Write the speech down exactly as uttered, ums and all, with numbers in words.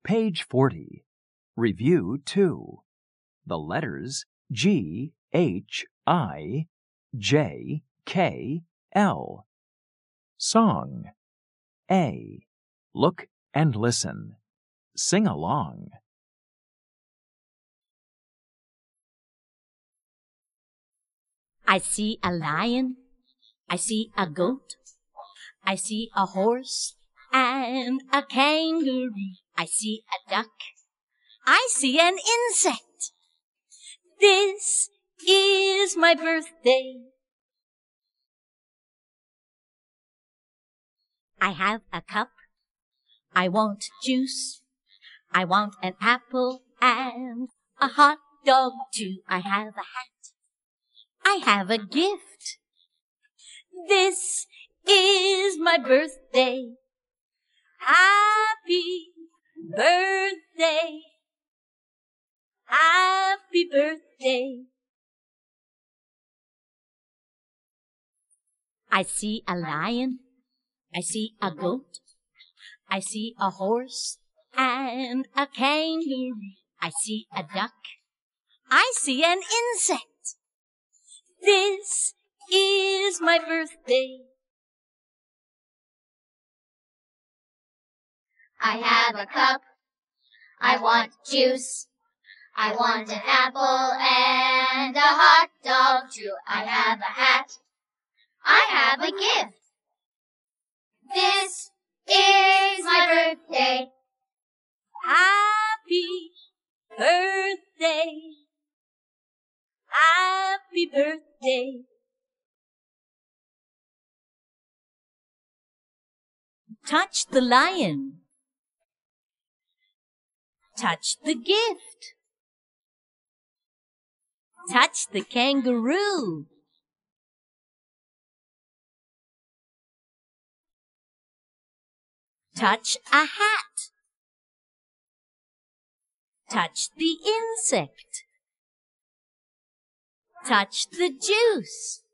Page forty. Review two. The letters G, H, I, J, K, L. Song. A. Look and listen. Sing along. I see a lion, I see a goat, I see a horse and a kangaroo. I see a duck, I see an insect. This is my birthday. I have a cup, I want juice, I want an apple and a hot dog too. I have a hat, I have a gift. This is my birthday. Happy birthday. Happy birthday. I see a lion, I see a goat, I see a horse and a kangaroo. I see a duck, I see an insect. This is my birthday. I have a cup, I want juice, I want an apple and a hot dog too. I have a hat, I have a gift. This is my birthday. Happy birthday. Happy birthday. Touch the lion. Touch the gift. Touch the kangaroo. Touch a hat. Touch the insect. Touch the juice.